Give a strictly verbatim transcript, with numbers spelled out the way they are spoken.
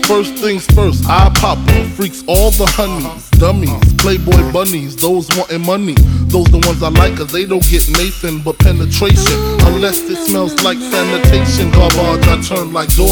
First things first, I pop 'em. Freaks all the honeys, dummies, playboy bunnies, those wanting money. Those the ones I like, cause they don't get Nathan but penetration. Unless it smells like sanitation. Garbage, I turn like door